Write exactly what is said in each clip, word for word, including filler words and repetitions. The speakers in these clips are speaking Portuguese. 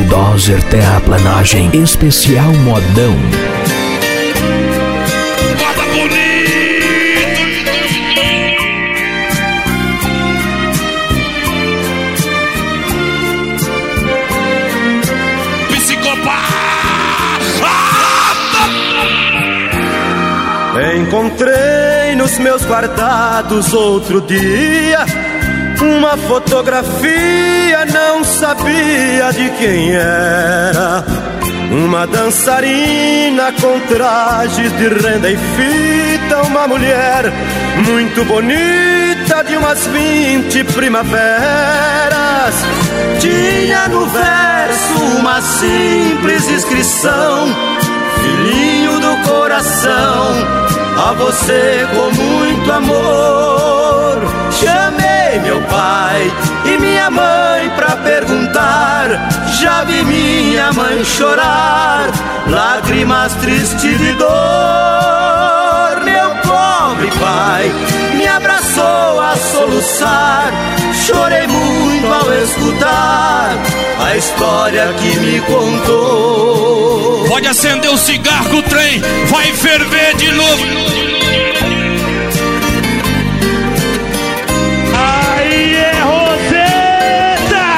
Bulldozer Terraplanagem Especial Modão. Encontrei nos meus guardados outro dia uma fotografia, não sabia de quem era. Uma dançarina com trajes de renda e fita, uma mulher muito bonita de umas vinte primaveras. Tinha no verso uma simples inscrição: filhinho do coração, a você com muito amor. Chamei meu pai e minha mãe pra perguntar, já vi minha mãe chorar, lágrimas tristes de dor. Meu pobre pai me abraçou a soluçar, chorei muito ao escutar a história que me contou. Pode acender o cigarro que o trem vai ferver de novo. Aí é Roseta!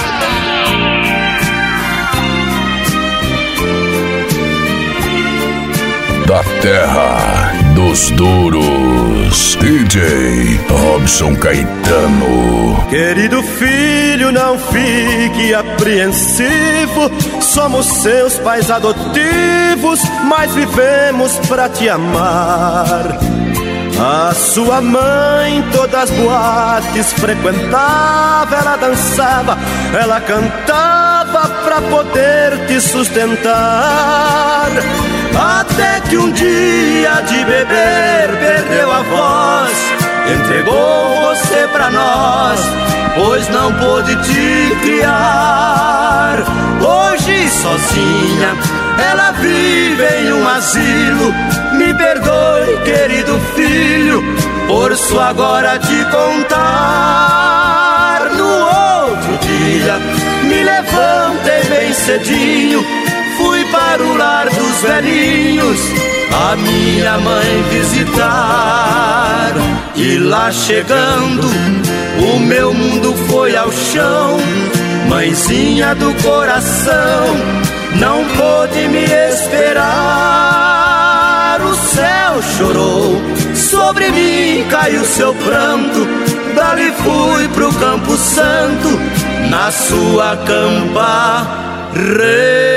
Da terra dos duros, D J Robson Caetano. Querido filho, não fique apreensivo, somos seus pais adotivos, mas vivemos pra te amar. A sua mãe todas as boates frequentava, ela dançava, ela cantava pra poder te sustentar. Até que um dia de beber perdeu a voz, entregou você pra nós, pois não pôde te criar. Hoje sozinha ela vive em um asilo. Me perdoe, querido filho, por isso agora te contar. No outro dia me levantei bem cedinho, fui para o lar dos velhinhos a minha mãe visitar. E lá chegando o meu mundo foi ao chão. Mãezinha do coração, não pôde me esperar. O céu chorou, sobre mim caiu seu pranto. Dali fui pro Campo Santo, na sua campa rei.